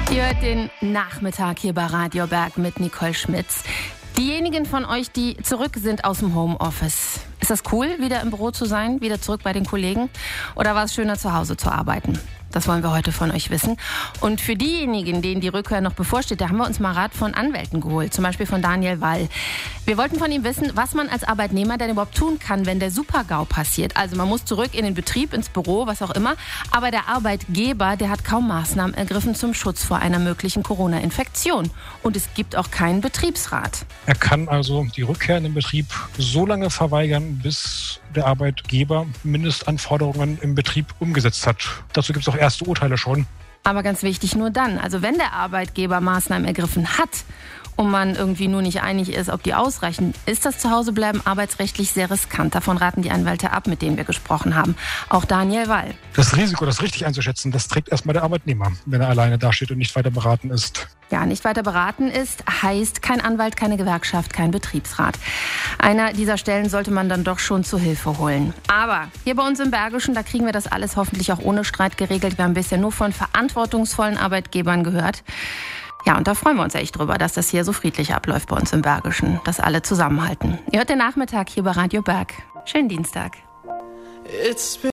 Ihr hört den Nachmittag hier bei Radio Berg mit Nicole Schmitz. Diejenigen von euch, die zurück sind aus dem Homeoffice. Ist das cool, wieder im Büro zu sein, wieder zurück bei den Kollegen? Oder war es schöner, zu Hause zu arbeiten? Das wollen wir heute von euch wissen. Und für diejenigen, denen die Rückkehr noch bevorsteht, da haben wir uns mal Rat von Anwälten geholt. Zum Beispiel von Daniel Wall. Wir wollten von ihm wissen, was man als Arbeitnehmer denn überhaupt tun kann, wenn der Super-GAU passiert. Also man muss zurück in den Betrieb, ins Büro, was auch immer. Aber der Arbeitgeber, der hat kaum Maßnahmen ergriffen zum Schutz vor einer möglichen Corona-Infektion. Und es gibt auch keinen Betriebsrat. Er kann also die Rückkehr in den Betrieb so lange verweigern, bis der Arbeitgeber Mindestanforderungen im Betrieb umgesetzt hat. Dazu gibt es auch erste Urteile schon. Aber ganz wichtig, nur dann. Also wenn der Arbeitgeber Maßnahmen ergriffen hat und man irgendwie nur nicht einig ist, ob die ausreichen, ist das Zuhausebleiben arbeitsrechtlich sehr riskant. Davon raten die Anwälte ab, mit denen wir gesprochen haben. Auch Daniel Wall. Das Risiko, das richtig einzuschätzen, das trägt erstmal der Arbeitnehmer, wenn er alleine dasteht und nicht weiter beraten ist. Ja, nicht weiter beraten ist, heißt kein Anwalt, keine Gewerkschaft, kein Betriebsrat. Einer dieser Stellen sollte man dann doch schon zu Hilfe holen. Aber hier bei uns im Bergischen, da kriegen wir das alles hoffentlich auch ohne Streit geregelt. Wir haben bisher nur von verantwortungsvollen Arbeitgebern gehört. Ja, und da freuen wir uns echt drüber, dass das hier so friedlich abläuft bei uns im Bergischen, dass alle zusammenhalten. Ihr hört den Nachmittag hier bei Radio Berg. Schönen Dienstag.